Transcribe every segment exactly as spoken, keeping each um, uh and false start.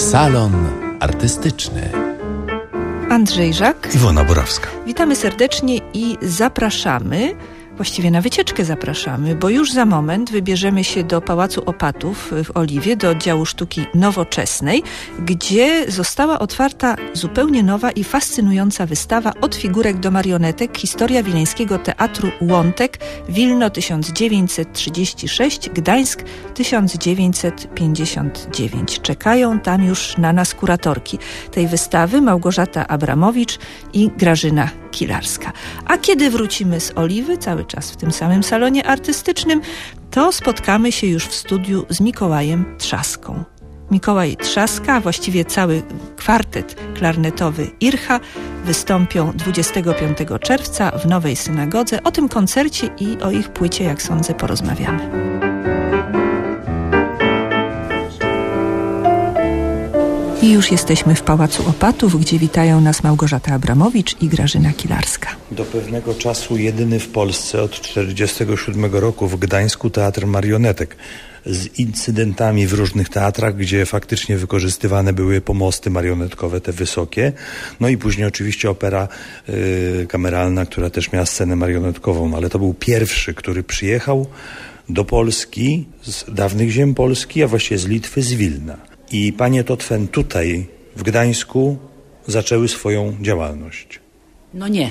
Salon artystyczny. Andrzej Żak, Iwona Borawska. Witamy serdecznie i zapraszamy, właściwie na wycieczkę zapraszamy, bo już za moment wybierzemy się do Pałacu Opatów w Oliwie, do oddziału sztuki nowoczesnej, gdzie została otwarta zupełnie nowa i fascynująca wystawa Od figurek do marionetek. Historia Wileńskiego Teatru Łątek, Wilno tysiąc dziewięćset trzydzieści sześć, Gdańsk tysiąc dziewięćset pięćdziesiąt dziewięć. Czekają tam już na nas kuratorki tej wystawy, Małgorzata Abramowicz i Grażyna Kilarska. A kiedy wrócimy z Oliwy, cały czas w tym samym salonie artystycznym, to spotkamy się już w studiu z Mikołajem Trzaską. Mikołaj Trzaska, a właściwie cały kwartet klarnetowy Ircha wystąpią dwudziestego piątego czerwca w Nowej Synagodze. O tym koncercie i o ich płycie, jak sądzę, porozmawiamy. I już jesteśmy w Pałacu Opatów, gdzie witają nas Małgorzata Abramowicz i Grażyna Kilarska. Do pewnego czasu jedyny w Polsce od tysiąc dziewięćset czterdziestego siódmego roku w Gdańsku teatr marionetek z incydentami w różnych teatrach, gdzie faktycznie wykorzystywane były pomosty marionetkowe, te wysokie. No i później oczywiście opera yy, kameralna, która też miała scenę marionetkową, ale to był pierwszy, który przyjechał do Polski z dawnych ziem Polski, a właściwie z Litwy, z Wilna. I panie Totwen tutaj w Gdańsku zaczęły swoją działalność. No nie.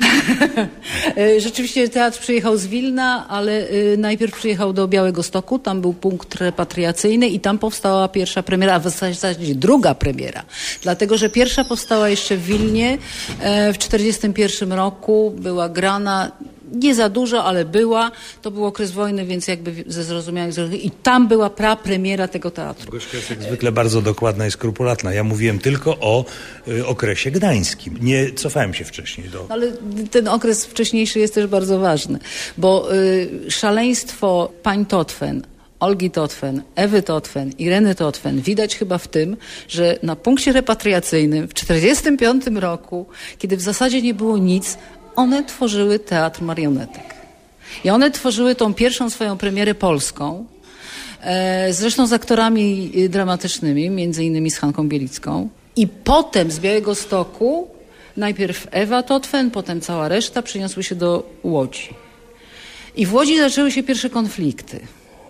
Rzeczywiście teatr przyjechał z Wilna, ale najpierw przyjechał do Białegostoku, tam był punkt repatriacyjny i tam powstała pierwsza premiera, a w zasadzie druga premiera. Dlatego, że pierwsza powstała jeszcze w Wilnie w tysiąc dziewięćset czterdziestym pierwszym roku, była grana. Nie za dużo, ale była. To był okres wojny, więc jakby ze zrozumiałych względów. I tam była prapremiera tego teatru. Gośka jest jak zwykle bardzo dokładna i skrupulatna. Ja mówiłem tylko o y, okresie gdańskim. Nie cofałem się wcześniej do... Ale ten okres wcześniejszy jest też bardzo ważny, bo y, szaleństwo pań Totwen, Olgi Totwen, Ewy Totwen, Ireny Totwen widać chyba w tym, że na punkcie repatriacyjnym w tysiąc dziewięćset czterdziestym piątym roku, kiedy w zasadzie nie było nic, one tworzyły teatr marionetek. I one tworzyły tą pierwszą swoją premierę polską, e, zresztą z aktorami dramatycznymi, między innymi z Hanką Bielicką. I potem z Białegostoku najpierw Ewa Totwen, potem cała reszta przyniosły się do Łodzi. I w Łodzi zaczęły się pierwsze konflikty.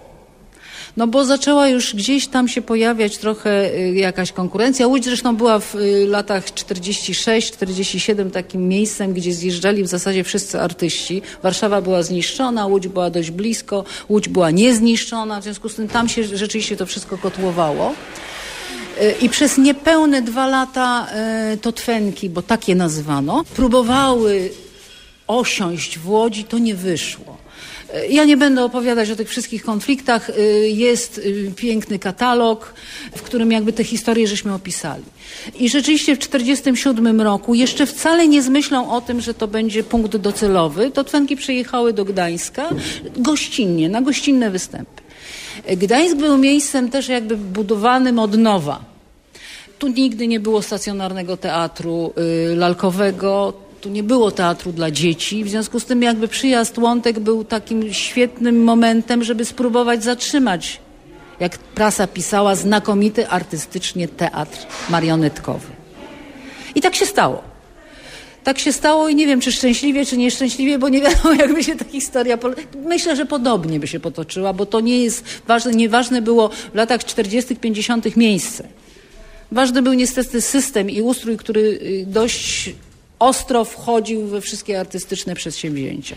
No bo zaczęła już gdzieś tam się pojawiać trochę y, jakaś konkurencja. Łódź zresztą była w y, latach czterdziestym szóstym czterdziestym siódmym takim miejscem, gdzie zjeżdżali w zasadzie wszyscy artyści. Warszawa była zniszczona, Łódź była dość blisko, Łódź była niezniszczona, w związku z tym tam się rzeczywiście to wszystko kotłowało. Y, I przez niepełne dwa lata y, Totwenki, bo tak je nazywano, próbowały osiąść w Łodzi, to nie wyszło. Ja nie będę opowiadać o tych wszystkich konfliktach. Jest piękny katalog, w którym jakby te historie żeśmy opisali. I rzeczywiście w tysiąc dziewięćset czterdziestym siódmym roku, jeszcze wcale nie z myślą o tym, że to będzie punkt docelowy, Totwenki przyjechały do Gdańska gościnnie, na gościnne występy. Gdańsk był miejscem też jakby budowanym od nowa. Tu nigdy nie było stacjonarnego teatru y, lalkowego. Tu nie było teatru dla dzieci, w związku z tym jakby przyjazd Łątek był takim świetnym momentem, żeby spróbować zatrzymać, jak prasa pisała, znakomity artystycznie teatr marionetkowy. I tak się stało. Tak się stało i nie wiem, czy szczęśliwie, czy nieszczęśliwie, bo nie wiadomo, jakby się ta historia... Myślę, że podobnie by się potoczyła, bo to nie jest ważne, nieważne było w latach czterdziestych, pięćdziesiątych miejsce. Ważny był niestety system i ustrój, który dość ostro wchodził we wszystkie artystyczne przedsięwzięcia.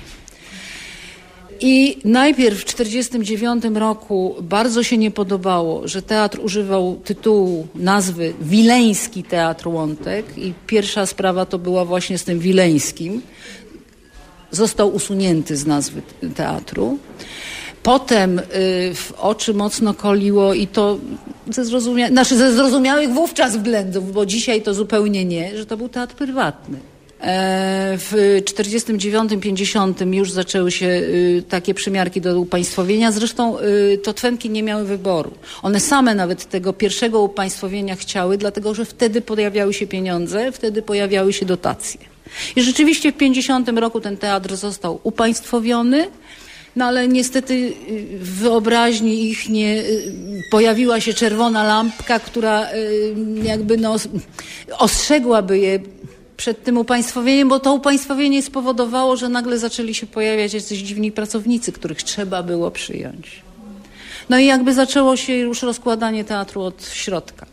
I najpierw w tysiąc dziewięćset czterdziestym dziewiątym roku bardzo się nie podobało, że teatr używał tytułu, nazwy Wileński Teatr Łątek i pierwsza sprawa to była właśnie z tym wileńskim. Został usunięty z nazwy teatru. Potem y, w oczy mocno koliło i to ze, zrozumia- znaczy ze zrozumiałych wówczas względów, bo dzisiaj to zupełnie nie, że to był teatr prywatny. E, w tysiąc dziewięćset czterdziestym dziewiątym pięćdziesiątym już zaczęły się y, takie przymiarki do upaństwowienia. Zresztą y, Totwenki nie miały wyboru. One same nawet tego pierwszego upaństwowienia chciały, dlatego że wtedy pojawiały się pieniądze, wtedy pojawiały się dotacje. I rzeczywiście w pięćdziesiątym roku ten teatr został upaństwowiony. No ale niestety w wyobraźni ich nie pojawiła się czerwona lampka, która jakby no ostrzegłaby je przed tym upaństwowieniem, bo to upaństwowienie spowodowało, że nagle zaczęli się pojawiać jacyś dziwni pracownicy, których trzeba było przyjąć. No i jakby zaczęło się już rozkładanie teatru od środka.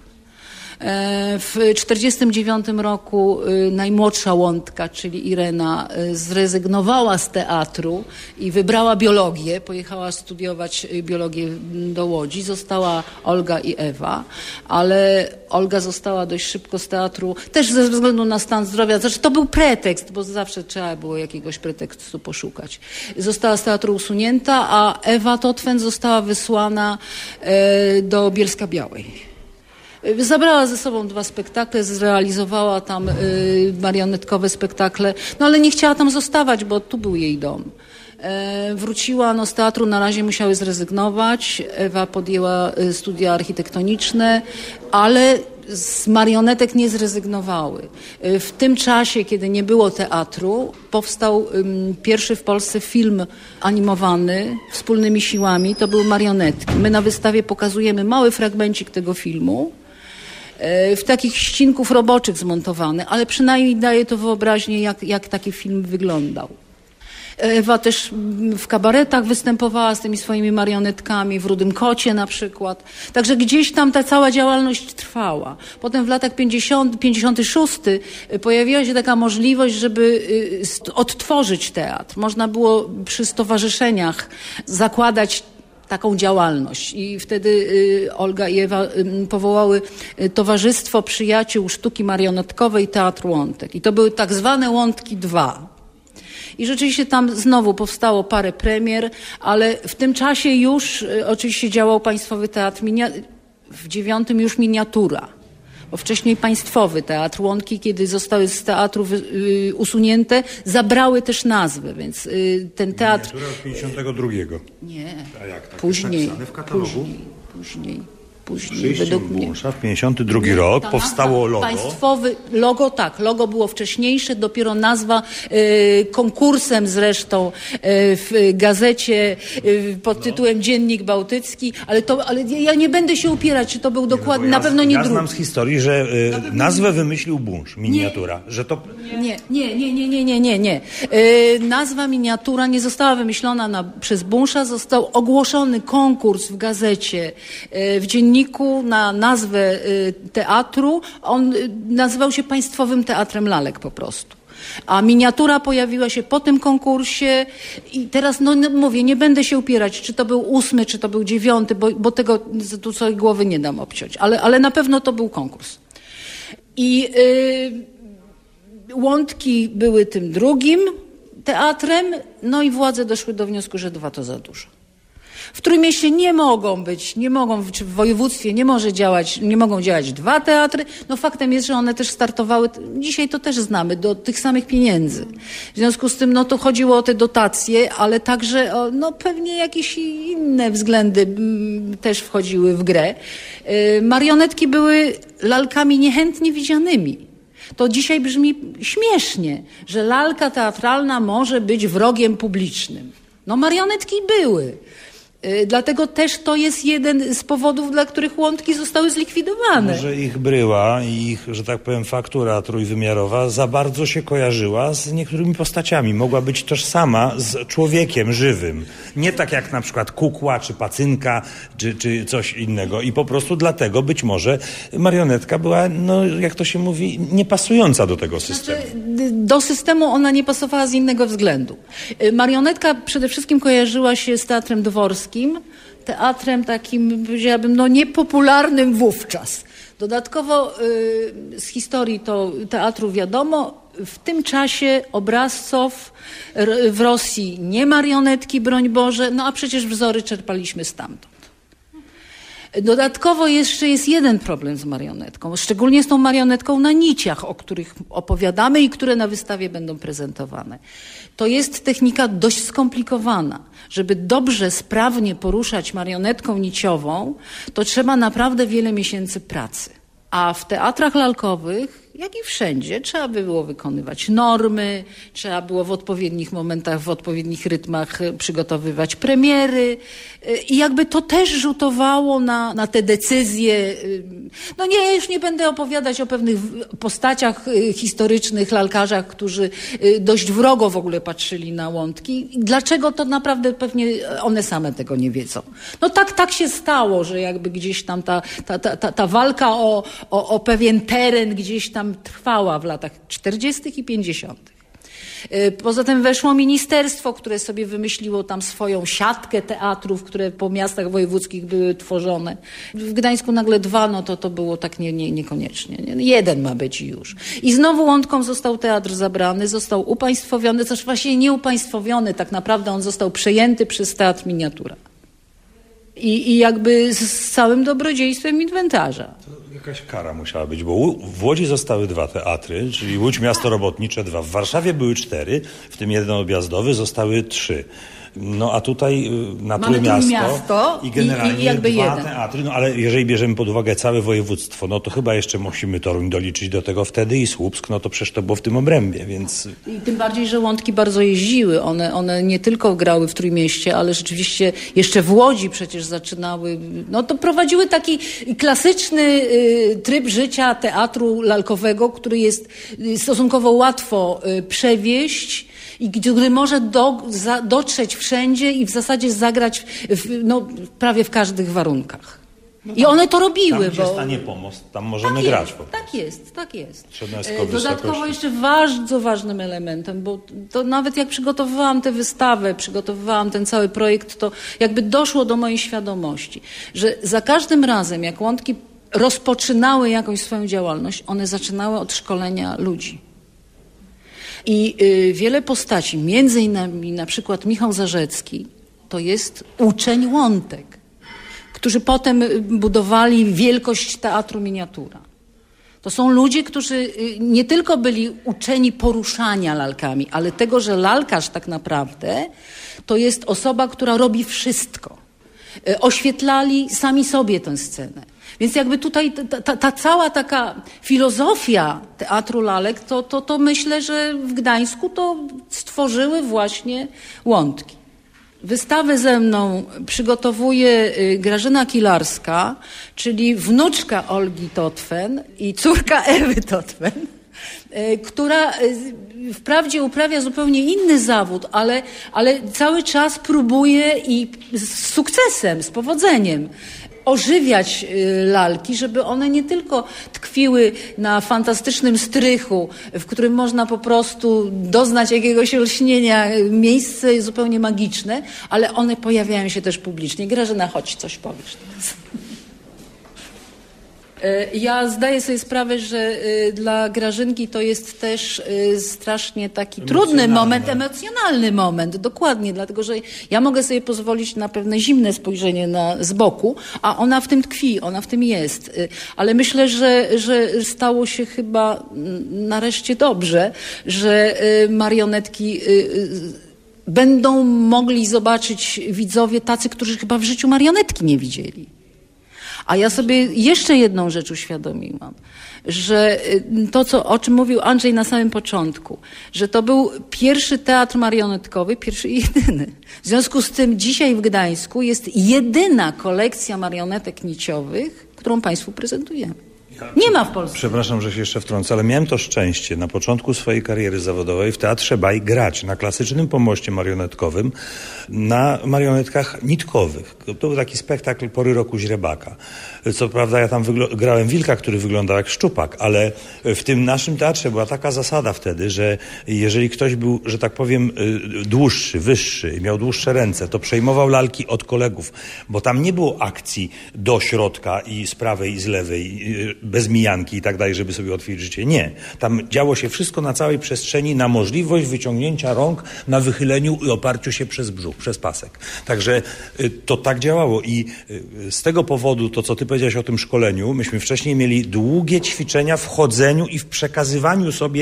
W czterdziestym dziewiątym roku najmłodsza Łądka, czyli Irena, zrezygnowała z teatru i wybrała biologię. Pojechała studiować biologię do Łodzi. Została Olga i Ewa, ale Olga została dość szybko z teatru, też ze względu na stan zdrowia. Znaczy to był pretekst, bo zawsze trzeba było jakiegoś pretekstu poszukać. Została z teatru usunięta, a Ewa Totwen została wysłana do Bielska Białej. Zabrała ze sobą dwa spektakle, zrealizowała tam y, marionetkowe spektakle, no ale nie chciała tam zostawać, bo tu był jej dom. E, wróciła, no z teatru na razie musiały zrezygnować. Ewa podjęła y, studia architektoniczne, ale z marionetek nie zrezygnowały. Y, w tym czasie, kiedy nie było teatru, powstał y, pierwszy w Polsce film animowany wspólnymi siłami, to były marionetki. My na wystawie pokazujemy mały fragmencik tego filmu, w takich ścinków roboczych zmontowany, ale przynajmniej daje to wyobraźnię, jak, jak taki film wyglądał. Ewa też w kabaretach występowała z tymi swoimi marionetkami, w Rudym Kocie na przykład. Także gdzieś tam ta cała działalność trwała. Potem w latach pięćdziesiątym, pięćdziesiątym szóstym pojawiła się taka możliwość, żeby odtworzyć teatr. Można było przy stowarzyszeniach zakładać taką działalność. I wtedy y, Olga i Ewa y, powołały y, Towarzystwo Przyjaciół Sztuki Marionetkowej Teatr Łątek. I to były tak zwane Łątki dwa. I rzeczywiście tam znowu powstało parę premier, ale w tym czasie już y, oczywiście działał Państwowy Teatr Minia- w dziewiątym już Miniatura. Bo wcześniej Państwowy Teatr Łąki, kiedy zostały z teatru y, usunięte, zabrały też nazwę, więc y, ten teatr... Miniatura od pięćdziesiątego drugiego. Nie, A jak tak? później, Jest napisane w katalogu? później, później. Później, Przyjście według mnie. Bunsza w pięćdziesiątym drugim rok Ta powstało nazwa, logo. Państwowy logo, tak, logo było wcześniejsze, dopiero nazwa y, konkursem zresztą y, w gazecie y, pod tytułem Dziennik Bałtycki, ale to, ale ja nie będę się upierać, czy to był dokładnie, No na ja, pewno nie ja drugi. znam z historii, że y, nazwę wymyślił Bunsz, miniatura, że to... Nie, nie, nie, nie, nie, nie, nie, nie. Yy, nazwa miniatura nie została wymyślona na, przez Bunsza, został ogłoszony konkurs w gazecie, yy, w dzienniku na nazwę yy, teatru. On yy, nazywał się Państwowym Teatrem Lalek po prostu. A miniatura pojawiła się po tym konkursie i teraz, no, no mówię, nie będę się upierać, czy to był ósmy, czy to był dziewiąty, bo, bo tego tu sobie głowy nie dam obciąć, ale, ale na pewno to był konkurs. I... Yy, Łątki były tym drugim teatrem, no i władze doszły do wniosku, że dwa to za dużo. W Trójmieście nie mogą być, nie mogą, czy w województwie nie może działać, nie mogą działać dwa teatry. No faktem jest, że one też startowały, dzisiaj to też znamy, do tych samych pieniędzy. W związku z tym, no to chodziło o te dotacje, ale także o, no pewnie jakieś inne względy m, też wchodziły w grę. Yy, marionetki były lalkami niechętnie widzianymi. To dzisiaj brzmi śmiesznie, że lalka teatralna może być wrogiem publicznym. No marionetki były. Yy, dlatego też to jest jeden z powodów, dla których Łątki zostały zlikwidowane. Może ich bryła i ich, że tak powiem, faktura trójwymiarowa za bardzo się kojarzyła z niektórymi postaciami. Mogła być tożsama z człowiekiem żywym. Nie tak jak na przykład kukła, czy pacynka, czy, czy coś innego. I po prostu dlatego być może marionetka była, no jak to się mówi, niepasująca do tego systemu. Znaczy, do systemu ona nie pasowała z innego względu. Yy, marionetka przede wszystkim kojarzyła się z teatrem dworskim, teatrem takim, powiedziałabym, no niepopularnym wówczas. Dodatkowo y, z historii to teatru wiadomo, w tym czasie Obrazcow, w Rosji nie marionetki, broń Boże, no a przecież wzory czerpaliśmy stamtąd. Dodatkowo jeszcze jest jeden problem z marionetką, szczególnie z tą marionetką na niciach, o których opowiadamy i które na wystawie będą prezentowane. To jest technika dość skomplikowana. Żeby dobrze, sprawnie poruszać marionetką niciową, to trzeba naprawdę wiele miesięcy pracy. A w teatrach lalkowych jak i wszędzie, trzeba było wykonywać normy, trzeba było w odpowiednich momentach, w odpowiednich rytmach przygotowywać premiery i jakby to też rzutowało na, na te decyzje. No nie, już nie będę opowiadać o pewnych postaciach historycznych, lalkarzach, którzy dość wrogo w ogóle patrzyli na Łątki. Dlaczego, to naprawdę pewnie one same tego nie wiedzą. No tak, tak się stało, że jakby gdzieś tam ta, ta, ta, ta, ta walka o, o, o pewien teren gdzieś tam trwała w latach czterdziestych i pięćdziesiątych. Poza tym weszło ministerstwo, które sobie wymyśliło tam swoją siatkę teatrów, które po miastach wojewódzkich były tworzone. W Gdańsku nagle dwa, no to to było tak nie, nie, niekoniecznie. Nie? Jeden ma być już. I znowu Łątkom został teatr zabrany, został upaństwowiony, też właśnie nie upaństwowiony, tak naprawdę on został przejęty przez Teatr Miniatura. I, i jakby z całym dobrodziejstwem inwentarza. To jakaś kara musiała być, bo w Łodzi zostały dwa teatry, czyli Łódź Miasto Robotnicze dwa. W Warszawie były cztery, w tym jeden objazdowy, zostały trzy. No a tutaj na Trójmiasto miasto i generalnie i, i jakby dwa jeden. teatry, no ale jeżeli bierzemy pod uwagę całe województwo, no to chyba jeszcze musimy Toruń doliczyć do tego wtedy i Słupsk, no to przecież to było w tym obrębie, więc... I tym bardziej, że Łątki bardzo jeździły. One, one nie tylko grały w Trójmieście, ale rzeczywiście jeszcze w Łodzi przecież zaczynały, no to prowadziły taki klasyczny y, tryb życia teatru lalkowego, który jest stosunkowo łatwo y, przewieźć i który może do, za, dotrzeć wszędzie i w zasadzie zagrać w, no, prawie w każdych warunkach. No I one to robiły. Tam, gdzie bo... stanie pomost, tam możemy tak grać. Jest, tak jest, tak jest. Jest Dodatkowo jeszcze bardzo ważnym elementem, bo to nawet jak przygotowywałam tę wystawę, przygotowywałam ten cały projekt, to jakby doszło do mojej świadomości, że za każdym razem, jak Łątki rozpoczynały jakąś swoją działalność, one zaczynały od szkolenia ludzi. I y, wiele postaci, między innymi na przykład Michał Zarzecki, to jest uczeń Łątek, którzy potem budowali wielkość Teatru Miniatura. To są ludzie, którzy y, nie tylko byli uczeni poruszania lalkami, ale tego, że lalkarz tak naprawdę to jest osoba, która robi wszystko. Y, oświetlali sami sobie tę scenę. Więc jakby tutaj ta, ta, ta cała taka filozofia teatru lalek, to, to, to myślę, że w Gdańsku to stworzyły właśnie Łątki. Wystawę ze mną przygotowuje Grażyna Kilarska, czyli wnuczka Olgi Totwen i córka Ewy Totwen, która wprawdzie uprawia zupełnie inny zawód, ale, ale cały czas próbuje i z sukcesem, z powodzeniem ożywiać lalki, żeby one nie tylko tkwiły na fantastycznym strychu, w którym można po prostu doznać jakiegoś olśnienia, miejsce zupełnie magiczne, ale one pojawiają się też publicznie. Grażyna, chodź, coś powiesz teraz. Ja zdaję sobie sprawę, że dla Grażynki to jest też strasznie taki trudny moment, emocjonalny moment, dokładnie, dlatego że ja mogę sobie pozwolić na pewne zimne spojrzenie na, z boku, a ona w tym tkwi, ona w tym jest. Ale myślę, że, że stało się chyba nareszcie dobrze, że marionetki będą mogli zobaczyć widzowie tacy, którzy chyba w życiu marionetki nie widzieli. A ja sobie jeszcze jedną rzecz uświadomiłam, że to, co, o czym mówił Andrzej na samym początku, że to był pierwszy teatr marionetkowy, pierwszy i jedyny. W związku z tym dzisiaj w Gdańsku jest jedyna kolekcja marionetek niciowych, którą Państwu prezentujemy. Nie ma w Polsce. Przepraszam, że się jeszcze wtrącę, ale miałem to szczęście na początku swojej kariery zawodowej w Teatrze Baj grać na klasycznym pomoście marionetkowym na marionetkach nitkowych. To był taki spektakl Pory roku Źrebaka. Co prawda ja tam grałem wilka, który wyglądał jak szczupak, ale w tym naszym teatrze była taka zasada wtedy, że jeżeli ktoś był, że tak powiem, dłuższy, wyższy i miał dłuższe ręce, to przejmował lalki od kolegów, bo tam nie było akcji do środka i z prawej i z lewej, bez mijanki i tak dalej, żeby sobie otworzyć życie. Nie. Tam działo się wszystko na całej przestrzeni, na możliwość wyciągnięcia rąk na wychyleniu i oparciu się przez brzuch, przez pasek. Także to tak działało i z tego powodu to, co ty powiedziałeś o tym szkoleniu, myśmy wcześniej mieli długie ćwiczenia w chodzeniu i w przekazywaniu sobie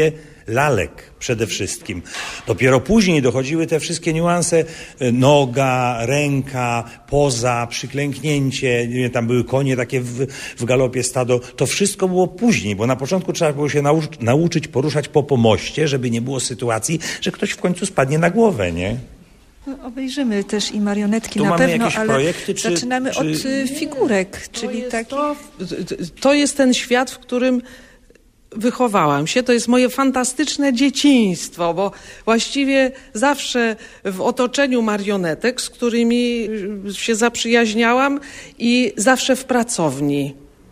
lalek przede wszystkim. Dopiero później dochodziły te wszystkie niuanse, noga, ręka, poza, przyklęknięcie, nie wiem, tam były konie takie w, w galopie, stado. To wszystko było później, bo na początku trzeba było się nauczy, nauczyć poruszać po pomoście, żeby nie było sytuacji, że ktoś w końcu spadnie na głowę, nie? No, obejrzymy też i marionetki Tu na mamy pewno, jakieś ale projekty, czy, zaczynamy czy... od y, figurek, To czyli jest taki... To, to jest ten świat, w którym wychowałam się. To jest moje fantastyczne dzieciństwo, bo właściwie zawsze w otoczeniu marionetek, z którymi się zaprzyjaźniałam i zawsze w pracowni.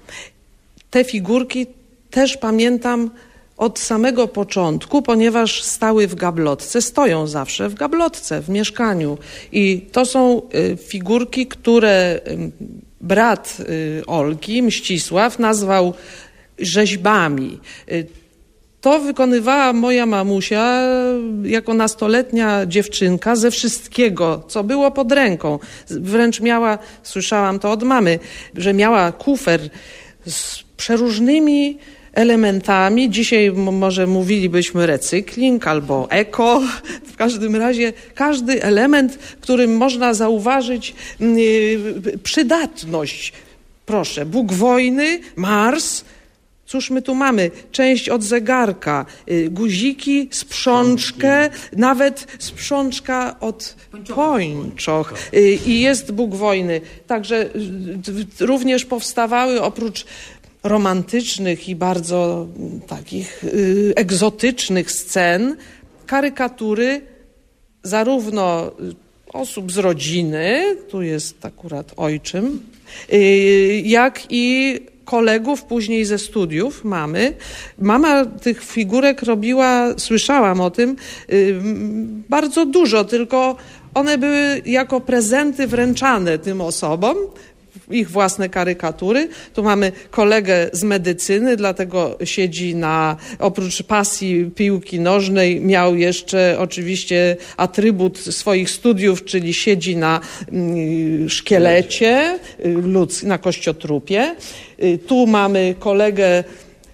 Te figurki też pamiętam od samego początku, ponieważ stały w gablotce, stoją zawsze w gablotce, w mieszkaniu. I to są y, figurki, które y, brat y, Olgi, Mścisław, nazwał rzeźbami. Y, to wykonywała moja mamusia jako nastoletnia dziewczynka ze wszystkiego, co było pod ręką. Wręcz miała, słyszałam to od mamy, że miała kufer z przeróżnymi elementami. Dzisiaj może mówilibyśmy recykling albo eko. W każdym razie każdy element, w którym można zauważyć yy, przydatność. Proszę, Bóg wojny, Mars. Cóż my tu mamy? Część od zegarka, yy, guziki, sprzączkę, nawet sprzączka od pończoch. Yy, I jest Bóg wojny. Także yy, również powstawały oprócz romantycznych i bardzo takich y, egzotycznych scen, karykatury zarówno osób z rodziny, tu jest akurat ojczym, y, jak i kolegów później ze studiów mamy. Mama tych figurek robiła, słyszałam o tym, y, bardzo dużo, tylko one były jako prezenty wręczane tym osobom, ich własne karykatury. Tu mamy kolegę z medycyny, dlatego siedzi na, oprócz pasji piłki nożnej, miał jeszcze oczywiście atrybut swoich studiów, czyli siedzi na y, szkielecie, y, ludz, na kościotrupie. Y, tu mamy kolegę,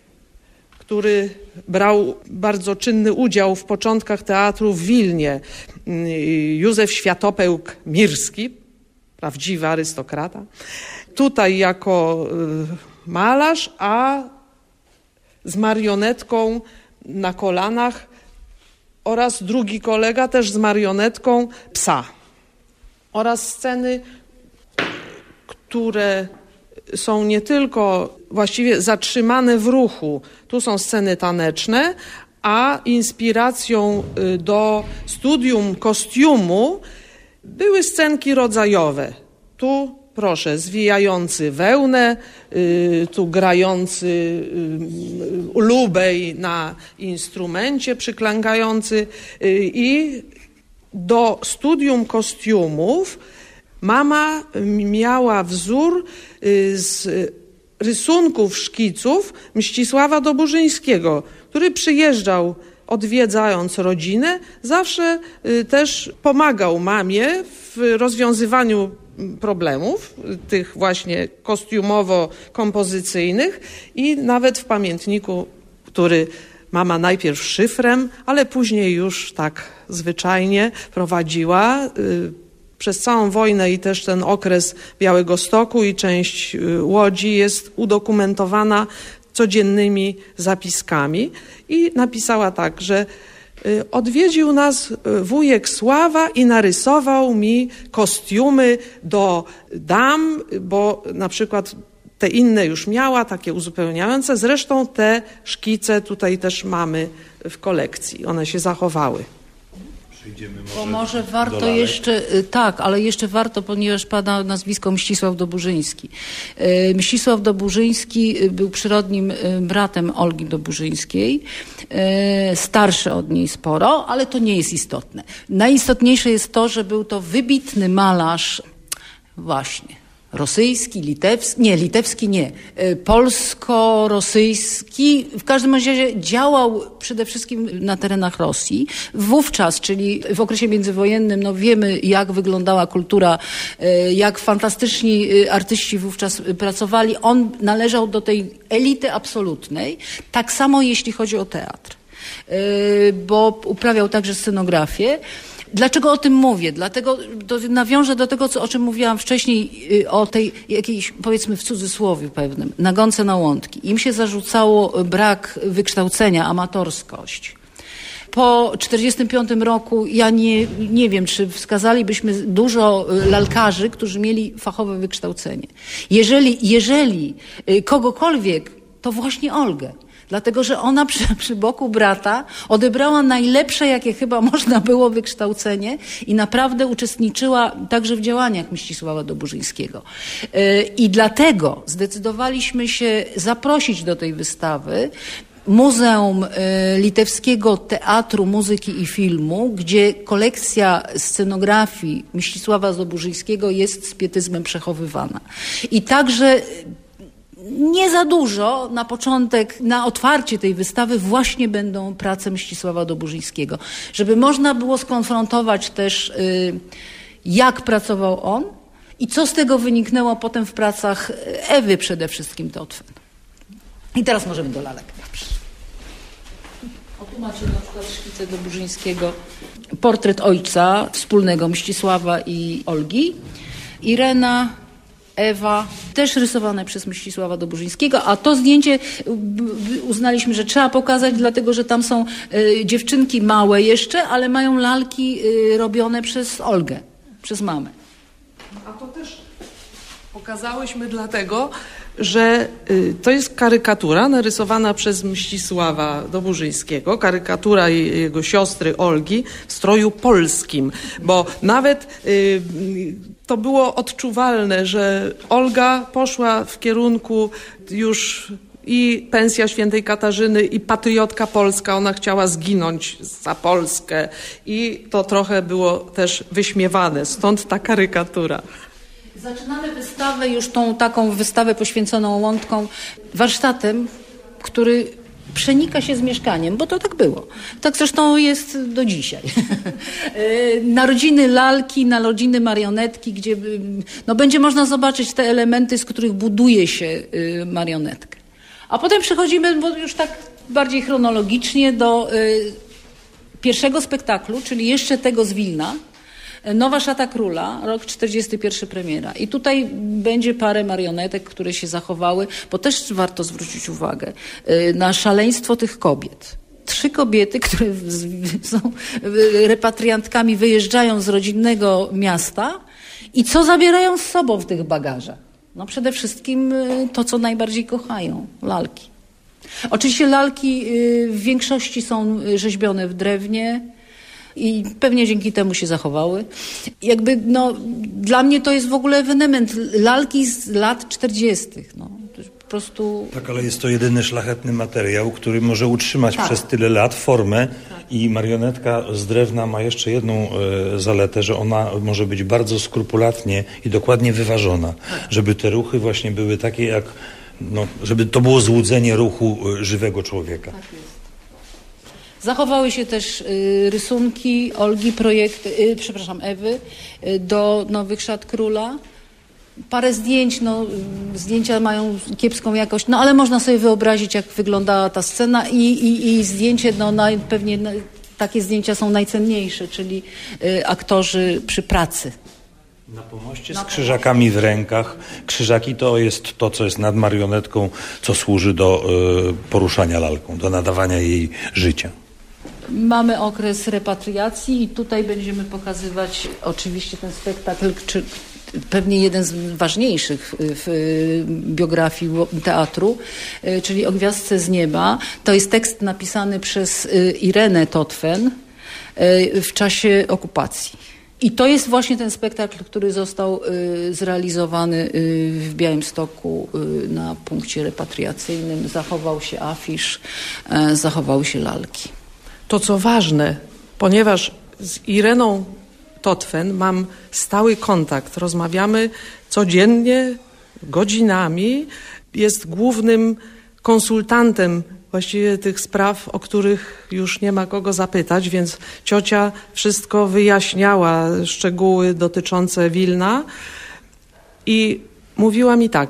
który brał bardzo czynny udział w początkach teatru w Wilnie. Y, Józef Światopełk-Mirski, prawdziwy arystokrata. Tutaj jako y, malarz, a z marionetką na kolanach oraz drugi kolega też z marionetką psa. Oraz sceny, które są nie tylko właściwie zatrzymane w ruchu. Tu są sceny taneczne, a inspiracją y, do studium kostiumu były scenki rodzajowe. Tu, proszę, zwijający wełnę, y, tu grający y, lubej na instrumencie, przyklękający y, i do studium kostiumów mama miała wzór y, z rysunków, szkiców Mścisława Doburzyńskiego, który przyjeżdżał odwiedzając rodzinę, zawsze y, też pomagał mamie w rozwiązywaniu problemów, tych właśnie kostiumowo-kompozycyjnych i nawet w pamiętniku, który mama najpierw szyfrem, ale później już tak zwyczajnie prowadziła y, przez całą wojnę i też ten okres Białegostoku i część y, Łodzi jest udokumentowana codziennymi zapiskami i napisała tak, że odwiedził nas wujek Sława i narysował mi kostiumy do dam, bo na przykład te inne już miała, takie uzupełniające. Zresztą te szkice tutaj też mamy w kolekcji. One się zachowały. Może Bo może warto jeszcze, tak, ale jeszcze warto, ponieważ pada nazwisko Mścisław Doburzyński. Mścisław Doburzyński był przyrodnim bratem Olgi Doburzyńskiej, starszy od niej sporo, ale to nie jest istotne. Najistotniejsze jest to, że był to wybitny malarz, właśnie, rosyjski, litewski, nie, litewski nie, polsko-rosyjski, w każdym razie działał przede wszystkim na terenach Rosji. Wówczas, czyli w okresie międzywojennym, no wiemy, jak wyglądała kultura, jak fantastyczni artyści wówczas pracowali. On należał do tej elity absolutnej. Tak samo jeśli chodzi o teatr. bo uprawiał także scenografię. Dlaczego o tym mówię? Dlatego to nawiążę do tego, co, o czym mówiłam wcześniej, o tej jakiejś, powiedzmy w cudzysłowie pewnym, nagonce na łątki. Im się zarzucało brak wykształcenia, amatorskość. Po czterdziestym piątym roku ja nie, nie wiem, czy wskazalibyśmy dużo lalkarzy, którzy mieli fachowe wykształcenie. Jeżeli, jeżeli kogokolwiek, to właśnie Olgę. Dlatego, że ona przy, przy boku brata odebrała najlepsze, jakie chyba można było wykształcenie i naprawdę uczestniczyła także w działaniach Mścisława Doburzyńskiego. I dlatego zdecydowaliśmy się zaprosić do tej wystawy Muzeum Litewskiego Teatru Muzyki i Filmu, gdzie kolekcja scenografii Mścisława Doburzyńskiego jest z pietyzmem przechowywana. I także nie za dużo na początek, na otwarcie tej wystawy właśnie będą prace Mścisława Doburzyńskiego, żeby można było skonfrontować też, jak pracował on i co z tego wyniknęło potem w pracach Ewy przede wszystkim Totwen. I teraz możemy do lalek. O, tu macie na przykład szkicę Doburzyńskiego, portret ojca wspólnego Mścisława i Olgi. Irena, Ewa, też rysowane przez Mścisława Doburzyńskiego, a to zdjęcie uznaliśmy, że trzeba pokazać, dlatego że tam są y, dziewczynki małe jeszcze, ale mają lalki y, robione przez Olgę, przez mamę. A to też pokazałyśmy dlatego, że y, to jest karykatura narysowana przez Mścisława Doburzyńskiego, karykatura jego siostry Olgi w stroju polskim, bo nawet y, to było odczuwalne, że Olga poszła w kierunku już i pensja świętej Katarzyny, i patriotka polska, ona chciała zginąć za Polskę i to trochę było też wyśmiewane, stąd ta karykatura. Zaczynamy wystawę, już tą taką wystawę poświęconą łątkom, warsztatem, który przenika się z mieszkaniem, bo to tak było. Tak zresztą jest do dzisiaj. Narodziny lalki, narodziny marionetki, gdzie no, będzie można zobaczyć te elementy, z których buduje się marionetkę. A potem przechodzimy, bo już tak bardziej chronologicznie, do y, pierwszego spektaklu, czyli jeszcze tego z Wilna. Nowa szata króla, rok czterdziesty pierwszy premiera. I tutaj będzie parę marionetek, które się zachowały, bo też warto zwrócić uwagę na szaleństwo tych kobiet. Trzy kobiety, które są repatriantkami, wyjeżdżają z rodzinnego miasta i co zabierają z sobą w tych bagażach? No przede wszystkim to, co najbardziej kochają, lalki. Oczywiście lalki w większości są rzeźbione w drewnie, i pewnie dzięki temu się zachowały. Jakby, no, dla mnie to jest w ogóle ewenement. Lalki z lat czterdziestych. No, to po prostu... Tak, ale jest to jedyny szlachetny materiał, który może utrzymać tak. przez tyle lat formę tak. i marionetka z drewna ma jeszcze jedną e, zaletę, że ona może być bardzo skrupulatnie i dokładnie wyważona, tak. żeby te ruchy właśnie były takie jak, no, żeby to było złudzenie ruchu e, żywego człowieka. Tak jest. Zachowały się też y, rysunki Olgi, projekty, y, przepraszam, Ewy, y, do Nowych Szat Króla. Parę zdjęć, no, y, zdjęcia mają kiepską jakość, no ale można sobie wyobrazić, jak wyglądała ta scena i, i, i zdjęcie, no naj, pewnie na, takie zdjęcia są najcenniejsze, czyli y, aktorzy przy pracy. Na pomoście z krzyżakami w rękach. Krzyżaki to jest to, co jest nad marionetką, co służy do y, poruszania lalką, do nadawania jej życia. Mamy okres repatriacji i tutaj będziemy pokazywać oczywiście ten spektakl, czy pewnie jeden z ważniejszych w biografii teatru, czyli O Gwiazdce z nieba. To jest tekst napisany przez Irenę Totwen w czasie okupacji. I to jest właśnie ten spektakl, który został y, zrealizowany y, w Białymstoku y, na punkcie repatriacyjnym. Zachował się afisz, y, zachowały się lalki. To co ważne, ponieważ z Ireną Totwen mam stały kontakt, rozmawiamy codziennie, godzinami, jest głównym konsultantem właściwie tych spraw, o których już nie ma kogo zapytać, więc ciocia wszystko wyjaśniała, szczegóły dotyczące Wilna i mówiła mi tak,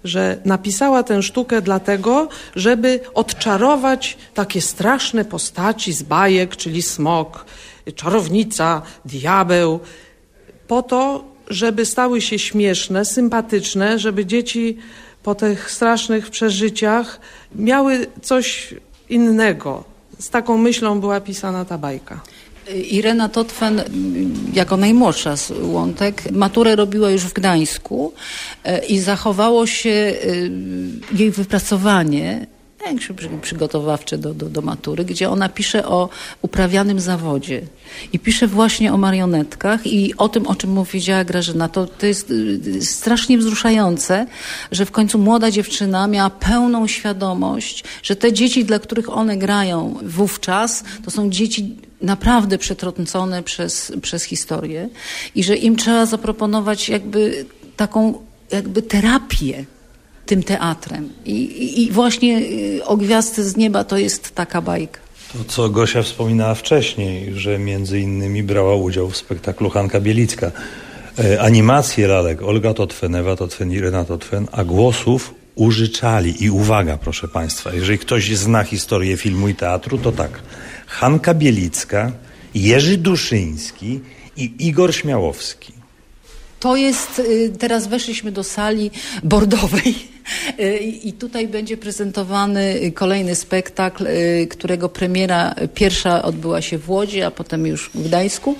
że napisała tę sztukę dlatego, żeby odczarować takie straszne postaci z bajek, czyli smok, czarownica, diabeł, po to, żeby stały się śmieszne, sympatyczne, żeby dzieci po tych strasznych przeżyciach miały coś innego. Z taką myślą była pisana ta bajka. Irena Totwen, jako najmłodsza z Łątek, maturę robiła już w Gdańsku i zachowało się jej wypracowanie przygotowawcze do, do, do matury, gdzie ona pisze o uprawianym zawodzie i pisze właśnie o marionetkach i o tym, o czym powiedziała Grażyna. To, to jest strasznie wzruszające, że w końcu młoda dziewczyna miała pełną świadomość, że te dzieci, dla których one grają wówczas, to są dzieci naprawdę przetrącone przez, przez historię i że im trzeba zaproponować jakby taką jakby terapię tym teatrem. I, i, i właśnie O gwiazdy z nieba to jest taka bajka. To, co Gosia wspominała wcześniej, że między innymi brała udział w spektaklu Hanka Bielicka. E, animacje lalek Olga Totwen, Ewa Totwen, Irena Totwen, a głosów użyczali. I uwaga, proszę Państwa, jeżeli ktoś zna historię filmu i teatru, to tak. Hanka Bielicka, Jerzy Duszyński i Igor Śmiałowski. To jest, teraz weszliśmy do sali bordowej i tutaj będzie prezentowany kolejny spektakl, którego premiera pierwsza odbyła się w Łodzi, a potem już w Gdańsku,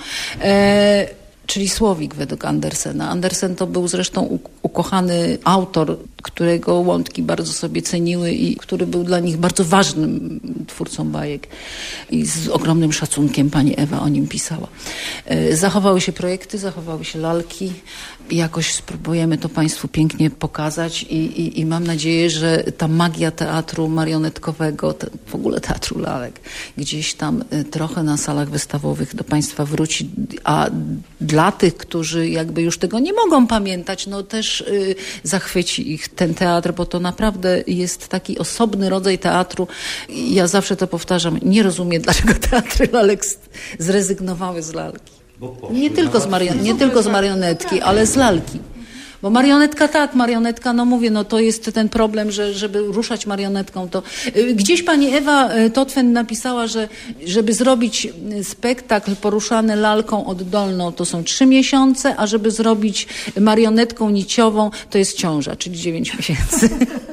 czyli Słowik według Andersena. Andersen to był zresztą ukochany autor, którego Łątki bardzo sobie ceniły i który był dla nich bardzo ważnym twórcą bajek. I z ogromnym szacunkiem pani Ewa o nim pisała. Zachowały się projekty, zachowały się lalki. Jakoś spróbujemy to Państwu pięknie pokazać i, i, i mam nadzieję, że ta magia teatru marionetkowego, te, w ogóle teatru lalek, gdzieś tam trochę na salach wystawowych do Państwa wróci, a dla tych, którzy jakby już tego nie mogą pamiętać, no też y, zachwyci ich ten teatr, bo to naprawdę jest taki osobny rodzaj teatru. Ja zawsze to powtarzam, nie rozumiem, dlaczego teatry lalek zrezygnowały z lalki. Nie tylko z, marion- nie tylko z marionetki, ale z lalki. Bo marionetka tak, marionetka, no mówię, no to jest ten problem, że żeby ruszać marionetką, to gdzieś pani Ewa Totwen napisała, że żeby zrobić spektakl poruszany lalką oddolną, to są trzy miesiące, a żeby zrobić marionetką niciową, to jest ciąża, czyli dziewięć miesięcy.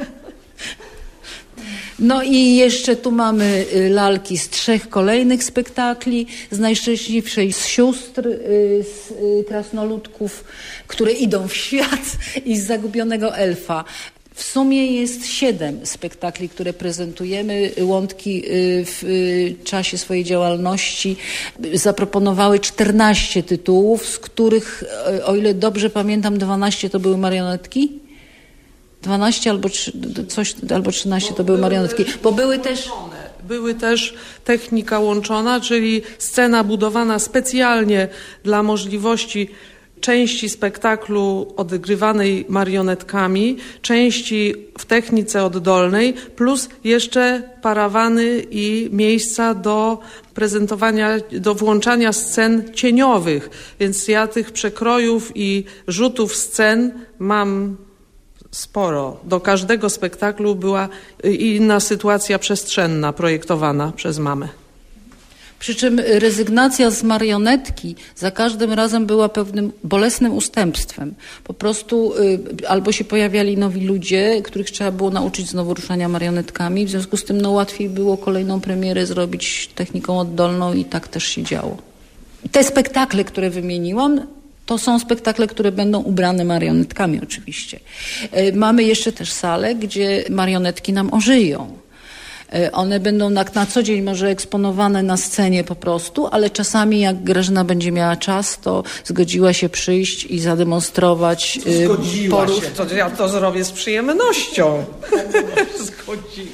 No i jeszcze tu mamy lalki z trzech kolejnych spektakli, z Najszczęśliwszej z sióstr, z krasnoludków, które idą w świat i z Zagubionego elfa. W sumie jest siedem spektakli, które prezentujemy. Łątki w czasie swojej działalności zaproponowały czternaście tytułów, z których, o ile dobrze pamiętam, dwanaście to były marionetki. dwanaście albo, coś, albo trzynaście to były marionetki, bo były też... Były też technika łączona, czyli scena budowana specjalnie dla możliwości części spektaklu odgrywanej marionetkami, części w technice oddolnej, plus jeszcze parawany i miejsca do prezentowania, do włączania scen cieniowych. Więc ja tych przekrojów i rzutów scen mam sporo. Do każdego spektaklu była inna sytuacja przestrzenna projektowana przez mamę. Przy czym rezygnacja z marionetki za każdym razem była pewnym bolesnym ustępstwem. Po prostu y, albo się pojawiali nowi ludzie, których trzeba było nauczyć znowu ruszania marionetkami, w związku z tym no, łatwiej było kolejną premierę zrobić techniką oddolną i tak też się działo. Te spektakle, które wymieniłam, to są spektakle, które będą ubrane marionetkami oczywiście. Y, mamy jeszcze też salę, gdzie marionetki nam ożyją. One będą na, na co dzień może eksponowane na scenie po prostu, ale czasami jak Grażyna będzie miała czas, to zgodziła się przyjść i zademonstrować. Zgodziła poruch. się, to ja to zrobię z przyjemnością. Zgodziła.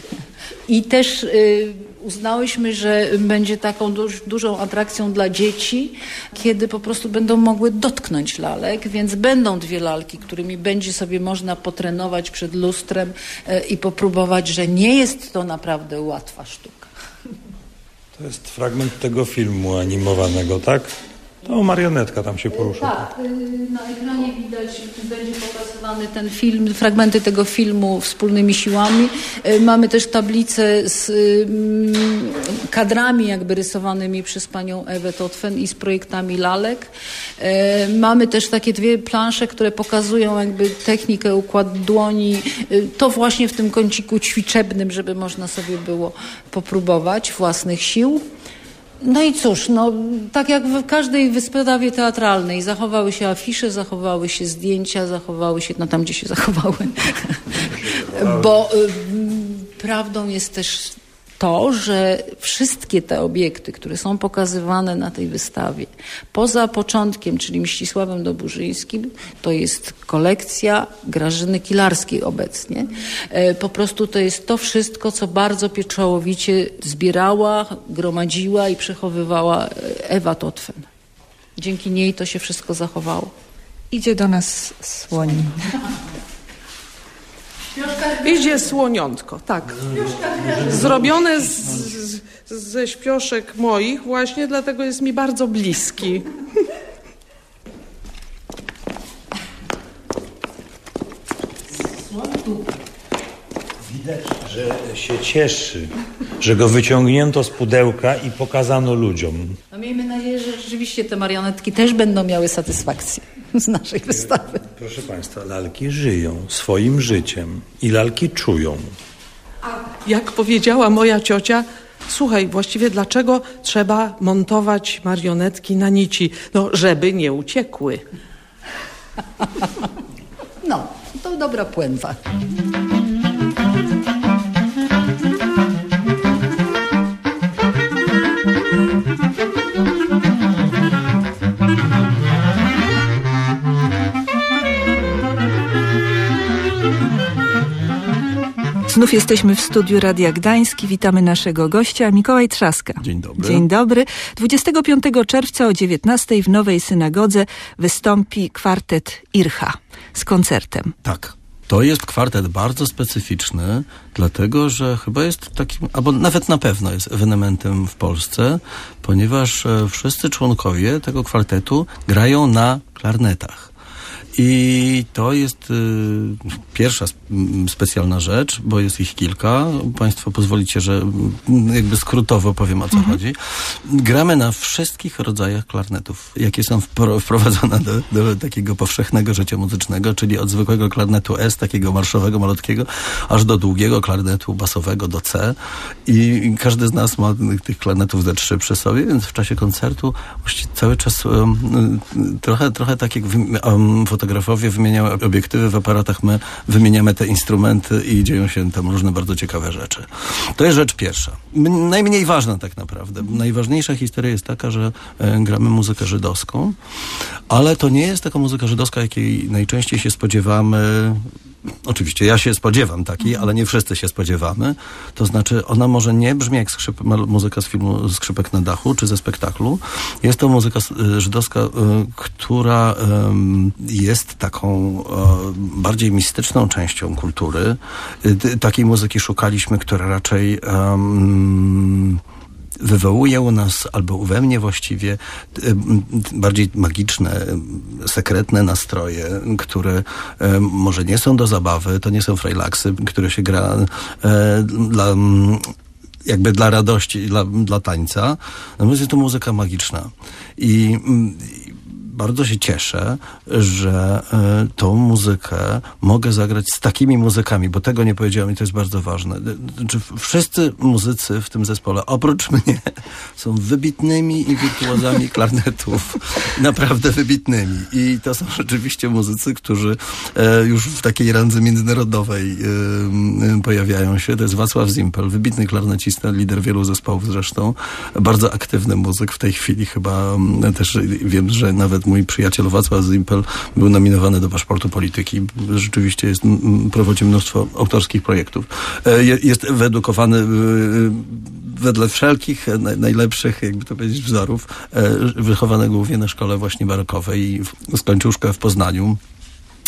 I też y, uznałyśmy, że będzie taką duż, dużą atrakcją dla dzieci, kiedy po prostu będą mogły dotknąć lalek, więc będą dwie lalki, którymi będzie sobie można potrenować przed lustrem y, i popróbować, że nie jest to naprawdę łatwa sztuka. To jest fragment tego filmu animowanego, tak? To marionetka tam się porusza. Tak, na ekranie widać, będzie pokazywany ten film, fragmenty tego filmu wspólnymi siłami. Mamy też tablicę z kadrami jakby rysowanymi przez panią Ewę Totwen i z projektami lalek. Mamy też takie dwie plansze, które pokazują jakby technikę, układ dłoni. To właśnie w tym kąciku ćwiczebnym, żeby można sobie było popróbować własnych sił. No i cóż, no, tak jak w każdej wystawie teatralnej, zachowały się afisze, zachowały się zdjęcia, zachowały się, no tam gdzie się zachowały, bo y, prawdą jest też to, że wszystkie te obiekty, które są pokazywane na tej wystawie, poza początkiem, czyli Mścisławem Doburzyńskim, to jest kolekcja Grażyny Kilarskiej obecnie. Po prostu to jest to wszystko, co bardzo pieczołowicie zbierała, gromadziła i przechowywała Ewa Totwen. Dzięki niej to się wszystko zachowało. Idzie do nas słoń. Idzie słoniątko, tak. Zrobione z, z, ze śpioszek moich właśnie, dlatego jest mi bardzo bliski. Widać, że się cieszy, że go wyciągnięto z pudełka i pokazano ludziom. No miejmy nadzieję, że rzeczywiście te marionetki też będą miały satysfakcję z naszej wystawy. Proszę Państwa, lalki żyją swoim życiem i lalki czują. Jak powiedziała moja ciocia, słuchaj, właściwie dlaczego trzeba montować marionetki na nici? No, żeby nie uciekły. No, to dobra puenta. Znów jesteśmy w studiu Radia Gdański. Witamy naszego gościa, Mikołaj Trzaska. Dzień dobry. Dzień dobry. dwudziestego piątego czerwca o dziewiętnastej w Nowej Synagodze wystąpi kwartet Ircha z koncertem. Tak. To jest kwartet bardzo specyficzny, dlatego że chyba jest takim, albo nawet na pewno jest ewenementem w Polsce, ponieważ wszyscy członkowie tego kwartetu grają na klarnetach. I to jest y, pierwsza sp- specjalna rzecz, bo jest ich kilka. Państwo pozwolicie, że y, jakby skrótowo powiem, o co mhm. chodzi. Gramy na wszystkich rodzajach klarnetów, jakie są wpro- wprowadzone do, do takiego powszechnego życia muzycznego, czyli od zwykłego klarnetu S, takiego marszowego, malutkiego, aż do długiego klarnetu basowego, do C. I, i każdy z nas ma tych klarnetów ze trzy przy sobie, więc w czasie koncertu właściwie cały czas um, trochę, trochę tak jak um, fotografowie wymieniają obiektywy w aparatach, my wymieniamy te instrumenty i dzieją się tam różne bardzo ciekawe rzeczy. To jest rzecz pierwsza. Najmniej ważna tak naprawdę. Najważniejsza historia jest taka, że e, gramy muzykę żydowską, ale to nie jest taka muzyka żydowska, jakiej najczęściej się spodziewamy. Oczywiście ja się spodziewam takiej, ale nie wszyscy się spodziewamy. To znaczy ona może nie brzmi jak skrzyp, muzyka z filmu Skrzypek na dachu, czy ze spektaklu. Jest to muzyka żydowska, która jest taką bardziej mistyczną częścią kultury. Takiej muzyki szukaliśmy, która raczej um, wywołuje u nas, albo we mnie właściwie, bardziej magiczne, sekretne nastroje, które może nie są do zabawy, to nie są frejlaksy, które się gra dla, jakby dla radości, dla, dla tańca. Natomiast jest to muzyka magiczna. I bardzo się cieszę, że y, tą muzykę mogę zagrać z takimi muzykami, bo tego nie powiedziałem i to jest bardzo ważne. Znaczy, wszyscy muzycy w tym zespole, oprócz mnie, są wybitnymi i wirtuozami klarnetów. Naprawdę wybitnymi. I to są rzeczywiście muzycy, którzy e, już w takiej randze międzynarodowej e, e, pojawiają się. To jest Wacław Zimpel, wybitny klarnecista, lider wielu zespołów zresztą. Bardzo aktywny muzyk w tej chwili chyba e, też wiem, że nawet mój przyjaciel Wacław Zimpel był nominowany do Paszportu Polityki. Rzeczywiście jest, prowadzi mnóstwo autorskich projektów. Jest wyedukowany wedle wszelkich najlepszych, jakby to powiedzieć, wzorów. Wychowany głównie na szkole właśnie barokowej i skończył szkołę w Poznaniu.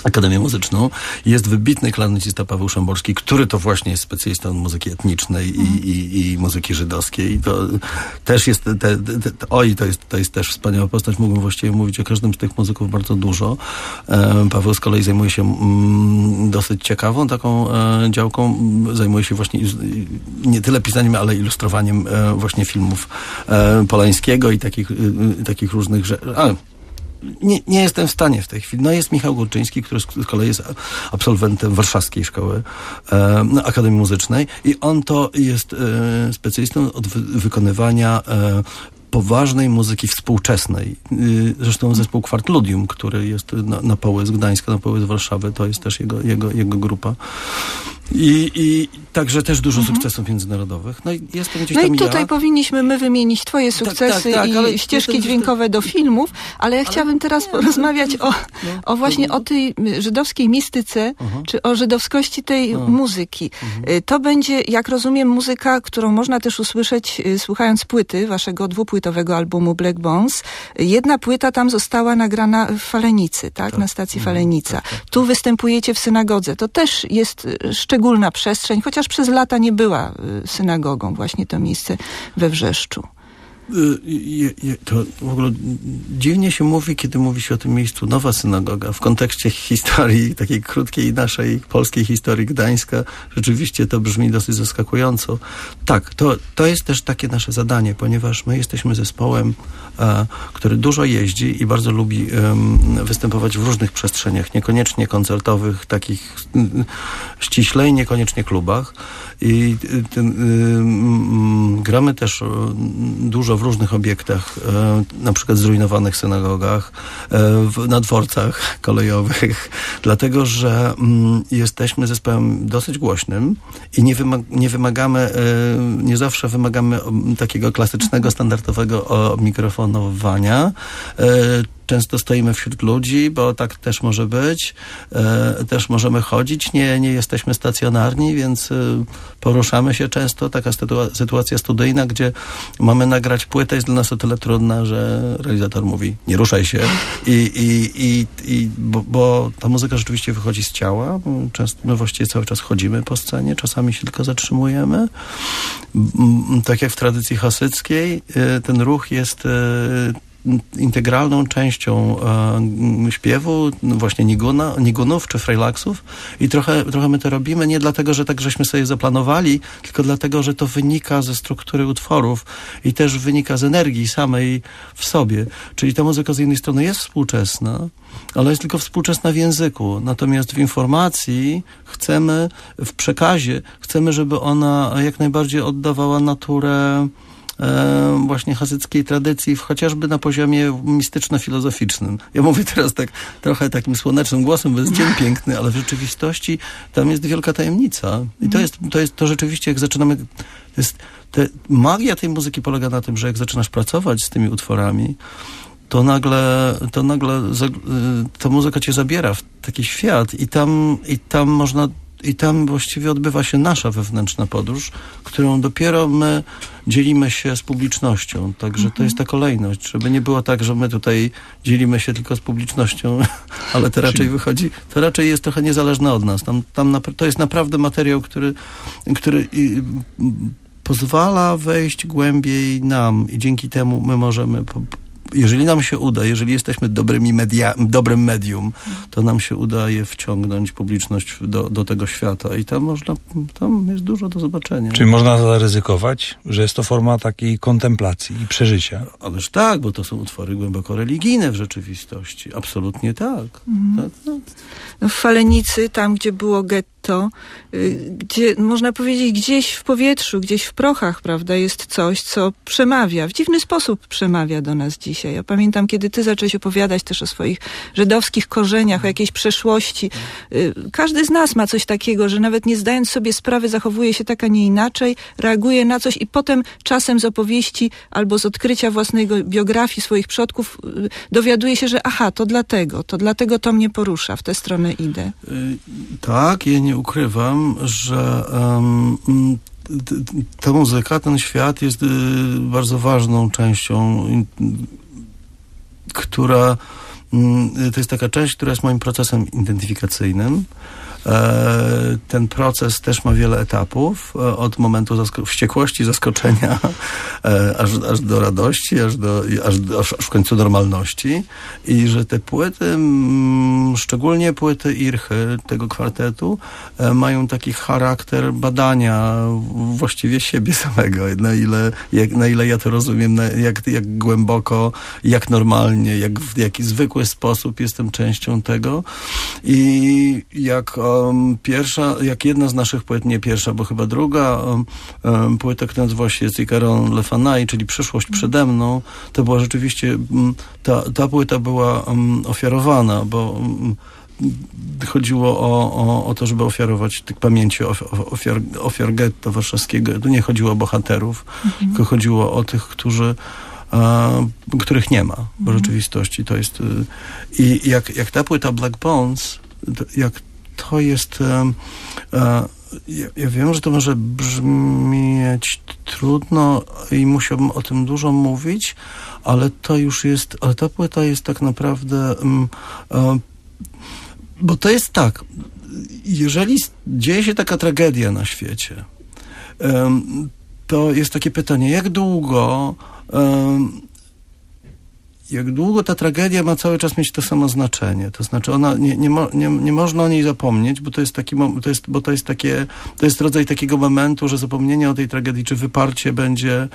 Akademię Muzyczną. Jest wybitny klarnecista Paweł Szamborski, który to właśnie jest specjalistą od muzyki etnicznej mm. i, i, i muzyki żydowskiej. I to też jest, te, te, te, oj, to jest, to jest też wspaniała postać. Mógłbym właściwie mówić o każdym z tych muzyków bardzo dużo. E, Paweł z kolei zajmuje się mm, dosyć ciekawą taką e, działką. Zajmuje się właśnie nie tyle pisaniem, ale ilustrowaniem e, właśnie filmów e, Polańskiego i takich, e, takich różnych rzeczy. Nie, nie jestem w stanie w tej chwili. No jest Michał Górczyński, który z kolei jest absolwentem Warszawskiej Szkoły e, Akademii Muzycznej i on to jest e, specjalistą od wy, wykonywania e, poważnej muzyki współczesnej. Zresztą zespół Kwartludium, który jest na, na poły z Gdańska, na poły z Warszawy, to jest też jego, jego, jego grupa. I, i także też dużo mhm. sukcesów międzynarodowych. No i jestem gdzieś no tam i tutaj ja. powinniśmy my wymienić twoje sukcesy tak, tak, tak, i ścieżki dźwiękowe do filmów, ale ja ale chciałabym teraz nie, porozmawiać o, no, o właśnie o tej żydowskiej mistyce, uh-huh. czy o żydowskości tej uh-huh. muzyki. Uh-huh. To będzie, jak rozumiem, muzyka, którą można też usłyszeć słuchając płyty, waszego dwupłytowego albumu Black Bones. Jedna płyta tam została nagrana w Falenicy, tak? tak. Na stacji uh-huh. Falenica. Tak, tak, tak. Tu występujecie w synagodze. To też jest szczególna przestrzeń, chociaż przez lata nie była synagogą, właśnie to miejsce we Wrzeszczu. Je, je, to w ogóle dziwnie się mówi, kiedy mówi się o tym miejscu nowa synagoga. W kontekście historii, takiej krótkiej naszej polskiej historii Gdańska, rzeczywiście to brzmi dosyć zaskakująco. Tak, to, to jest też takie nasze zadanie, ponieważ my jesteśmy zespołem, e, który dużo jeździ i bardzo lubi e, występować w różnych przestrzeniach, niekoniecznie koncertowych, takich e, ściślej, niekoniecznie klubach. I e, ten, e, gramy też e, dużo w różnych obiektach, e, na przykład zrujnowanych synagogach, e, w, na dworcach kolejowych, dlatego, że mm, jesteśmy zespołem dosyć głośnym i nie, wymag- nie wymagamy, e, nie zawsze wymagamy o, takiego klasycznego, standardowego o, mikrofonowania. E, Często stoimy wśród ludzi, bo tak też może być. E, też możemy chodzić, nie, nie jesteśmy stacjonarni, więc e, poruszamy się często. Taka sytua- sytuacja studyjna, gdzie mamy nagrać płytę, jest dla nas o tyle trudna, że realizator mówi, nie ruszaj się. I, i, i, i, bo, bo ta muzyka rzeczywiście wychodzi z ciała. Często my właściwie cały czas chodzimy po scenie, czasami się tylko zatrzymujemy. Tak jak w tradycji hasyckiej, e, ten ruch jest e, integralną częścią e, śpiewu, właśnie niguna, nigunów czy frejlaksów i trochę, trochę my to robimy nie dlatego, że tak żeśmy sobie zaplanowali, tylko dlatego, że to wynika ze struktury utworów i też wynika z energii samej w sobie. Czyli ta muzyka z jednej strony jest współczesna, ale jest tylko współczesna w języku. Natomiast w informacji chcemy, w przekazie chcemy, żeby ona jak najbardziej oddawała naturę E, właśnie hasyckiej tradycji, chociażby na poziomie mistyczno-filozoficznym. Ja mówię teraz tak trochę takim słonecznym głosem, bo jest dzień piękny, ale w rzeczywistości tam jest wielka tajemnica. I to jest, to jest to rzeczywiście, jak zaczynamy... To jest, te, magia tej muzyki polega na tym, że jak zaczynasz pracować z tymi utworami, to nagle, to nagle ta muzyka cię zabiera w taki świat i tam, i tam można I tam właściwie odbywa się nasza wewnętrzna podróż, którą dopiero my dzielimy się z publicznością. Także to jest ta kolejność, żeby nie było tak, że my tutaj dzielimy się tylko z publicznością, ale to raczej wychodzi, to raczej jest trochę niezależne od nas. Tam, tam to jest naprawdę materiał, który, który pozwala wejść głębiej nam i dzięki temu my możemy... Jeżeli nam się uda, jeżeli jesteśmy dobrymi media, dobrym medium, to nam się udaje wciągnąć publiczność do, do tego świata i tam można, tam jest dużo do zobaczenia. Czyli można zaryzykować, że jest to forma takiej kontemplacji i przeżycia? Ależ tak, bo to są utwory głęboko religijne w rzeczywistości. Absolutnie tak. Mhm. tak no. No w Falenicy, tam gdzie było getto, y, gdzie można powiedzieć gdzieś w powietrzu, gdzieś w prochach, prawda, jest coś, co przemawia, w dziwny sposób przemawia do nas dzisiaj. Ja pamiętam, kiedy ty zacząłeś opowiadać też o swoich żydowskich korzeniach, o jakiejś przeszłości. Y, każdy z nas ma coś takiego, że nawet nie zdając sobie sprawy, zachowuje się tak, a nie inaczej, reaguje na coś i potem czasem z opowieści albo z odkrycia własnej biografii swoich przodków y, dowiaduje się, że aha, to dlatego, to dlatego to mnie porusza, w tę stronę idę. Y, tak, ja nie ukrywam, że um, ta muzyka, ten świat jest y, bardzo ważną częścią, y, która to jest taka część, która jest moim procesem identyfikacyjnym. Ten proces też ma wiele etapów, od momentu zasko- wściekłości, zaskoczenia, aż, aż do radości, aż, do, aż, aż w końcu normalności. I że te płyty, szczególnie płyty Irchy, tego kwartetu, mają taki charakter badania właściwie siebie samego. Na ile, jak, na ile ja to rozumiem, na, jak, jak głęboko, jak normalnie, jak w jaki zwykły sposób jestem częścią tego. I jak Um, pierwsza, jak jedna z naszych płyt, nie pierwsza, bo chyba druga um, um, płyta, która nazywa się Zikaron Le Fanaï, czyli Przyszłość przede mną, to była rzeczywiście, um, ta, ta płyta była um, ofiarowana, bo um, chodziło o, o, o to, żeby ofiarować tych pamięci ofiar, ofiar getta warszawskiego. Tu nie chodziło o bohaterów, mhm. tylko chodziło o tych, którzy a, których nie ma w mhm. rzeczywistości. To jest y, i jak, jak ta płyta Black Bones, to, jak to jest... Um, uh, ja, ja wiem, że to może brzmieć trudno i musiałbym o tym dużo mówić, ale to już jest... Ale ta płyta jest tak naprawdę... Um, um, bo to jest tak, jeżeli dzieje się taka tragedia na świecie, um, to jest takie pytanie, jak długo... Um, jak długo ta tragedia ma cały czas mieć to samo znaczenie. To znaczy ona, nie, nie, mo, nie, nie można o niej zapomnieć, bo to jest taki, to jest, bo to jest takie, to jest rodzaj takiego momentu, że zapomnienie o tej tragedii, czy wyparcie będzie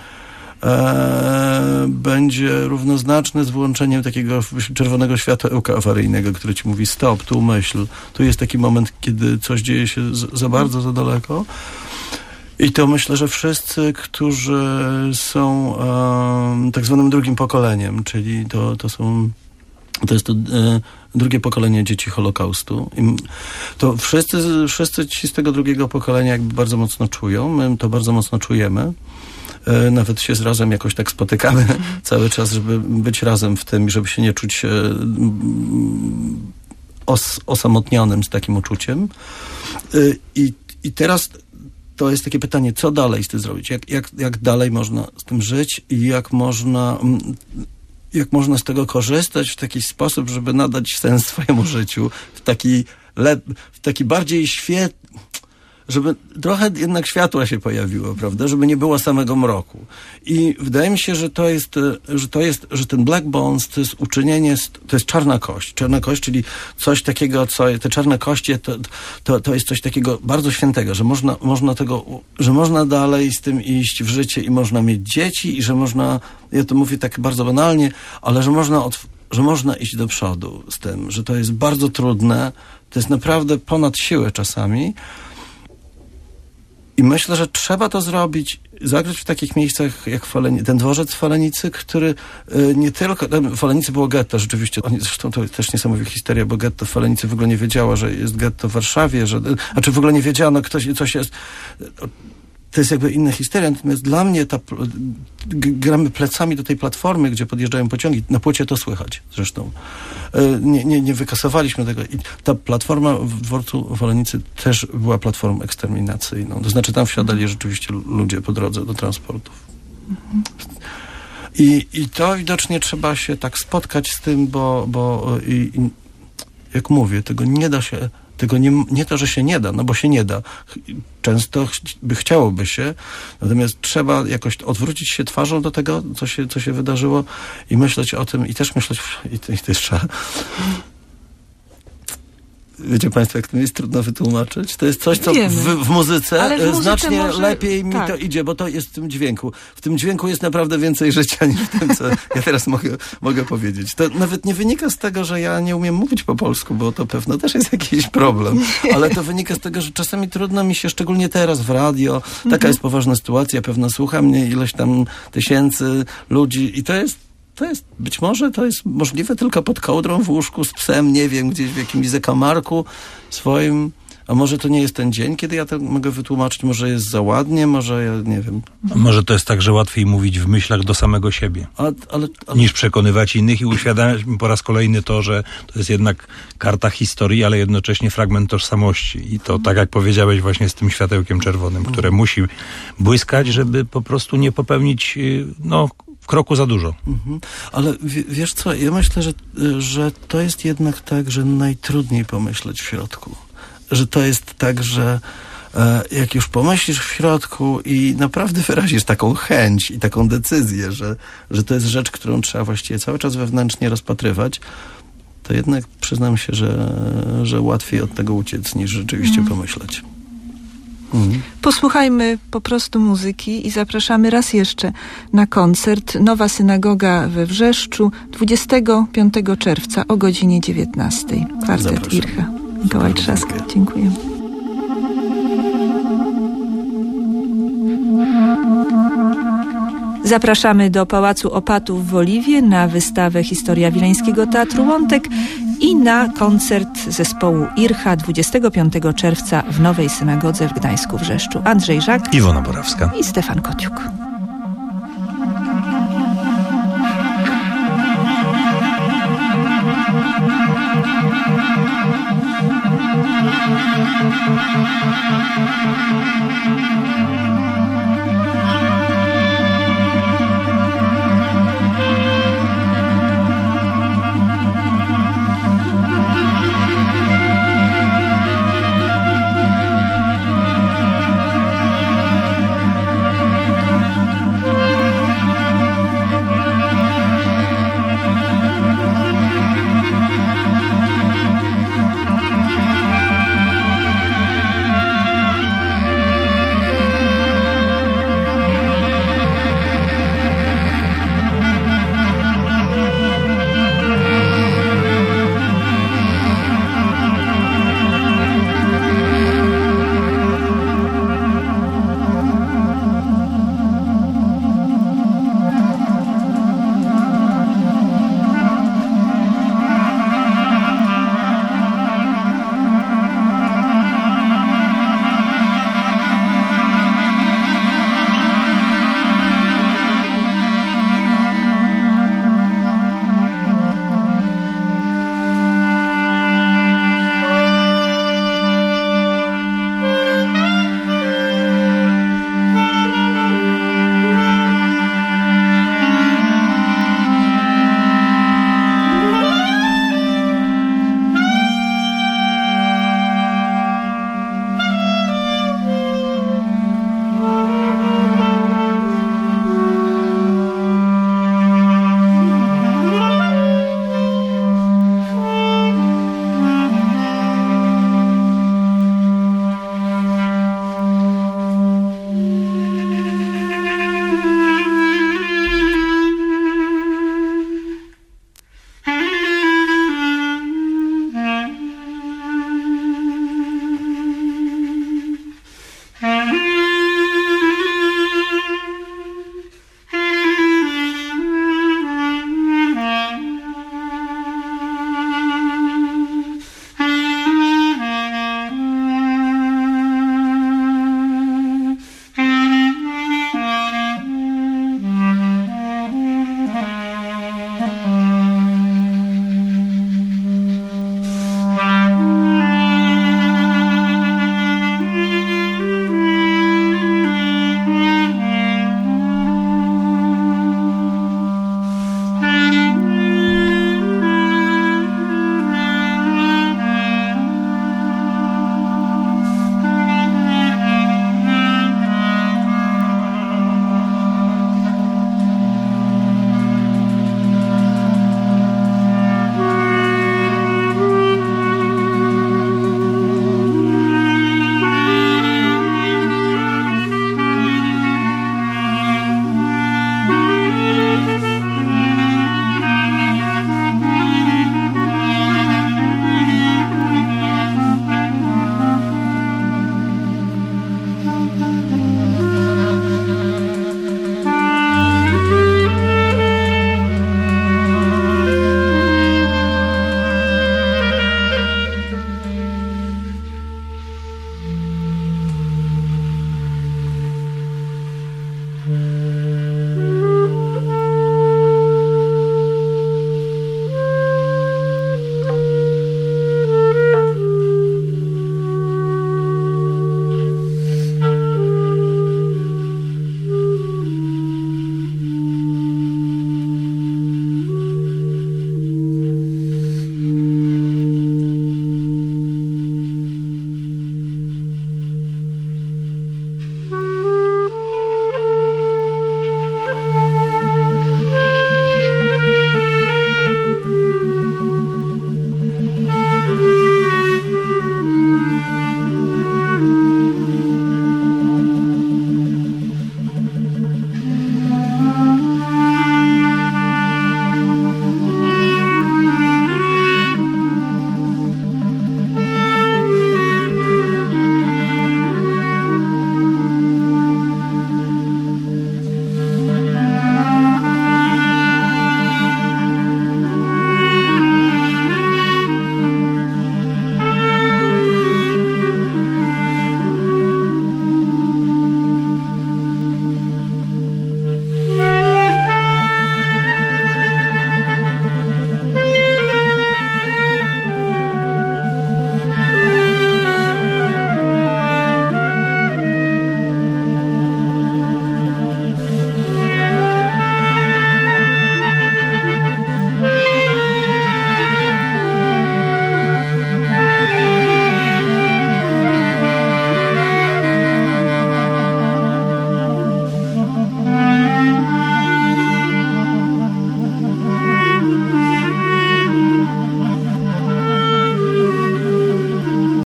e, będzie równoznaczne z wyłączeniem takiego czerwonego światełka awaryjnego, który ci mówi stop, tu myśl. Tu jest taki moment, kiedy coś dzieje się z, za bardzo, za daleko. I to myślę, że wszyscy, którzy są um, tak zwanym drugim pokoleniem, czyli to, to są, to jest to e, drugie pokolenie dzieci Holokaustu. I to wszyscy, wszyscy ci z tego drugiego pokolenia jakby bardzo mocno czują, my to bardzo mocno czujemy. E, nawet się z razem jakoś tak spotykamy cały czas, żeby być razem w tym i żeby się nie czuć się os, osamotnionym z takim uczuciem. E, i, I teraz to jest takie pytanie, co dalej z tym zrobić? Jak, jak, jak dalej można z tym żyć i jak można, jak można z tego korzystać w taki sposób, żeby nadać sens swojemu życiu, w taki, lep, w taki bardziej świetny, żeby trochę jednak światła się pojawiło, prawda? Żeby nie było samego mroku. I wydaje mi się, że to jest, że to jest, że ten Black Bones to jest uczynienie, to jest czarna kość. Czarna kość, czyli coś takiego, co, te czarne kości to, to, to jest coś takiego bardzo świętego, że można, można tego, że można dalej z tym iść w życie i można mieć dzieci i że można, ja to mówię tak bardzo banalnie, ale że można od, że można iść do przodu z tym, że to jest bardzo trudne, to jest naprawdę ponad siłę czasami. I myślę, że trzeba to zrobić, zagrać w takich miejscach jak Faleni, ten dworzec w Falenicy, który y, nie tylko... Tam w Falenicy było getto, rzeczywiście. Oni, zresztą to też niesamowita historia, bo getto w Falenicy w ogóle nie wiedziała, że jest getto w Warszawie, że... Znaczy w ogóle nie wiedziano, ktoś, coś jest... To jest jakby inna historia, natomiast dla mnie ta, gramy plecami do tej platformy, gdzie podjeżdżają pociągi. Na płycie to słychać zresztą. Nie, nie, nie wykasowaliśmy tego. I ta platforma w dworcu w Olenicy też była platformą eksterminacyjną. To znaczy tam wsiadali rzeczywiście ludzie po drodze do transportów. Mhm. I, I to widocznie trzeba się tak spotkać z tym, bo, bo i, i, jak mówię, tego nie da się... Tego nie, nie to, że się nie da, no bo się nie da. Często ch- by chciałoby się, natomiast trzeba jakoś odwrócić się twarzą do tego, co się, co się wydarzyło i myśleć o tym, i też myśleć, i to, i to jest trzeba. Wiecie Państwo, jak to jest trudno wytłumaczyć? To jest coś, co w, w muzyce w muzyce znacznie może... lepiej mi tak. to idzie, bo to jest w tym dźwięku. W tym dźwięku jest naprawdę więcej życia niż w tym, co ja teraz mogę, mogę powiedzieć. To nawet nie wynika z tego, że ja nie umiem mówić po polsku, bo to pewno też jest jakiś problem, ale to wynika z tego, że czasami trudno mi się, szczególnie teraz w radio, taka mhm. jest poważna sytuacja, pewno słucha mnie ileś tam tysięcy ludzi i to jest To jest, być może to jest możliwe tylko pod kołdrą w łóżku z psem, nie wiem, gdzieś w jakimś zakamarku swoim, a może to nie jest ten dzień, kiedy ja to mogę wytłumaczyć, może jest za ładnie, może ja nie wiem. A może to jest tak, że łatwiej mówić w myślach do samego siebie, a, ale, ale... niż przekonywać innych i uświadamiać po raz kolejny to, że to jest jednak karta historii, ale jednocześnie fragment tożsamości. I to tak jak powiedziałeś właśnie z tym światełkiem czerwonym, które musi błyskać, żeby po prostu nie popełnić, no, kroku za dużo. Mhm. Ale w, wiesz co, ja myślę, że, że to jest jednak tak, że najtrudniej pomyśleć w środku. Że to jest tak, że e, jak już pomyślisz w środku i naprawdę wyrazisz taką chęć i taką decyzję, że, że to jest rzecz, którą trzeba właściwie cały czas wewnętrznie rozpatrywać, to jednak przyznam się, że, że łatwiej od tego uciec, niż rzeczywiście mm. pomyśleć. Mm. Posłuchajmy po prostu muzyki i zapraszamy raz jeszcze na koncert Nowa Synagoga we Wrzeszczu dwudziestego piątego czerwca o godzinie dziewiętnastej. Kwartet Zapraszam. Ircha. Mikołaj Trzask. Dziękuję. Zapraszamy do Pałacu Opatów w Oliwie na wystawę Historia Wileńskiego Teatru Łątek i na koncert zespołu Ircha dwudziestego piątego czerwca w Nowej Synagodze w Gdańsku-Wrzeszczu. Andrzej Żak, Iwona Borawska i Stefan Kociuk. Thank you.